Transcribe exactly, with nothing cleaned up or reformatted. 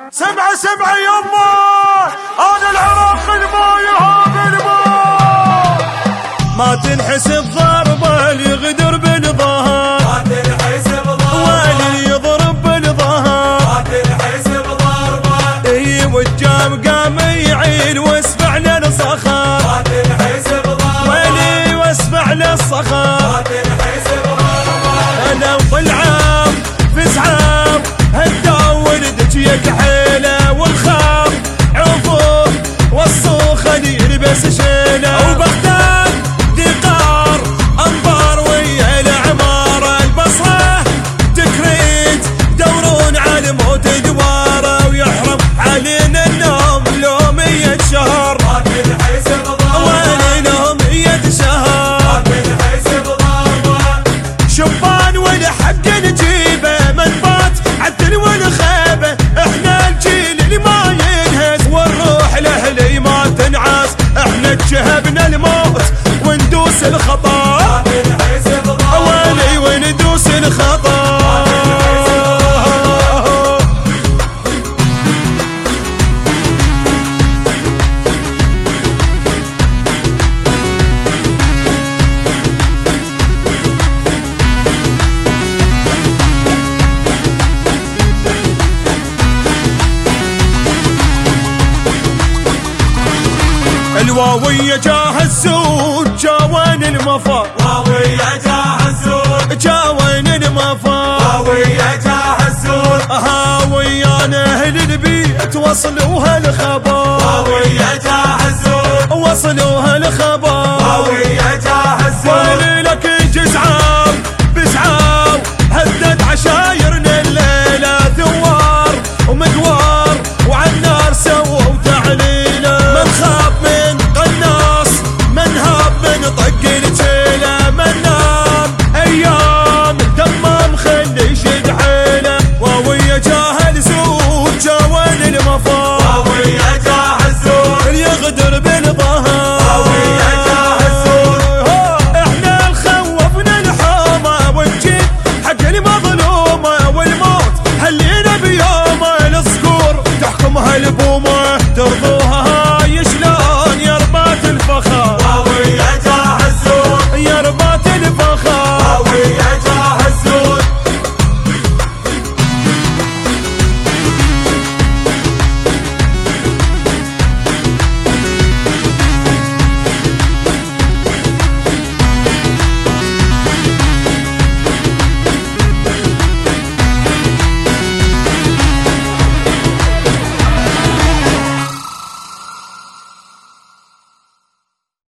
سمعة سمعة يما انا العراق الماي هذا الماي ما تنحسب ضربة اللي يغدر بالظهر، ما تنحسب ضربة واللي يضرب بالظهر ما تنحسب ضربة. اي والجام قام يعين واسمع للصخر، ما تنحسب ضربة واللي واسمع للصخر. ما تنحسب ضربة. انا والعام في زعام هدا ولدك يكحيله والخام عفوف والصوخه يلبس شيله وبغداد دقار انظار ويا العماره البصره تكريت دورون على موت دواره ويحرم علينا النوم لو مية شهر. ما تنحسب ضربة ويلهم مية شهر. ما تنحسب ضربة. شبان والحق نجيبه منبات عدل والخيبه، احنا الجيل اللي ما ينهز والروح لاهلي ما تنعس، احنا تشهبنا الموت وندوس الخطا ما تنحسب ضربة ويلي وندوس الخطا. الواوية جاهزون جاوين المفر، واوية جاهزون جاوين المفر، واوية جاهزون ها ويانا اهل البيت وصلوها الخبر، واوية جاهزون وصلوها الخبر. واوية جاهزون وليلك جزعان